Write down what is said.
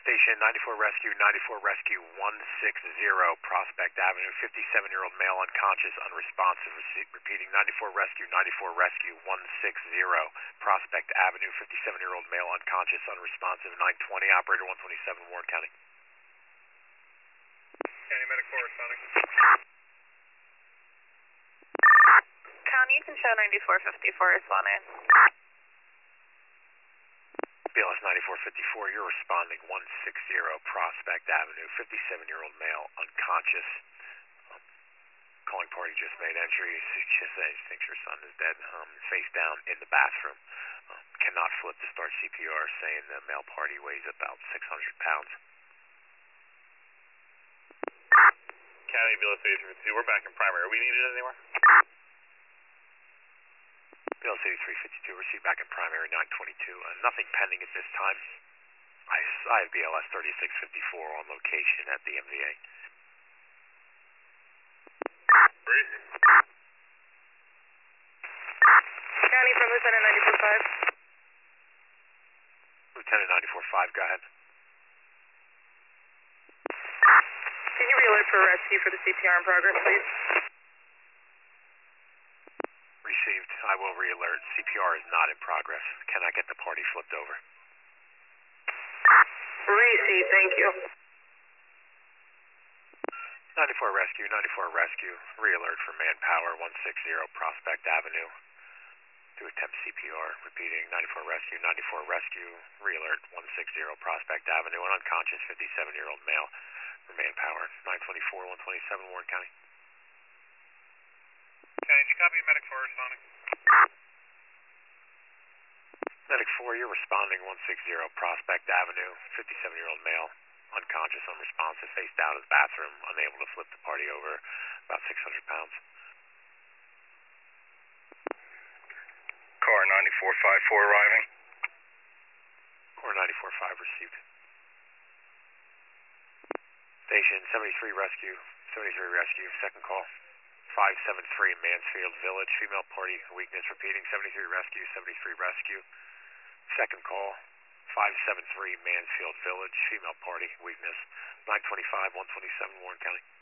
Station 94 Rescue, 94 Rescue 160, Prospect Avenue, 57-year-old male unconscious, unresponsive. Repeating, 94 Rescue, 94 Rescue 160, Prospect Avenue, 57-year-old male unconscious, unresponsive, 920, operator 127, Warren County. County Medic corresponding. County, you can show 9454 responding. BLS 9454, you're responding 160 Prospect Avenue, 57-year-old male, unconscious. Calling party just made entry. She says she thinks her son is dead. Face down in the bathroom. Cannot flip to start CPR, saying the male party weighs about 600 pounds. County BLS 8352, we're back in primary. Are we needed anywhere? BLS 8352, received back in primary 922. Nothing pending at this time. I have BLS 3654 on location at the MVA. Breeze. County from Lieutenant 945. Lieutenant 945, go ahead. Can you re-alert for rescue for the CPR in progress, please? Received. I will re-alert. CPR is not in progress. Can I get the party flipped over? Received, thank you. 94 Rescue, 94 Rescue. Re-alert for manpower 160 Prospect Avenue. To attempt CPR. Repeating, 94 Rescue, 94 Rescue. Re-alert 160 Prospect Avenue. An unconscious 57-year-old male for manpower. 924, 127, Warren County. County, did you copy Medic 4 responding? Medic 4, you're responding 160 Prospect Avenue. 57-year-old male, unconscious, unresponsive, face down in the bathroom, unable to flip the party over, about 600 pounds. Car 9454 arriving. Core 94-5 received. Station 73 Rescue, second call. 573 Mansfield Village, female party weakness. Repeating, 73 Rescue. Second call, 573 Mansfield Village, female party weakness. 925, 127, Warren County.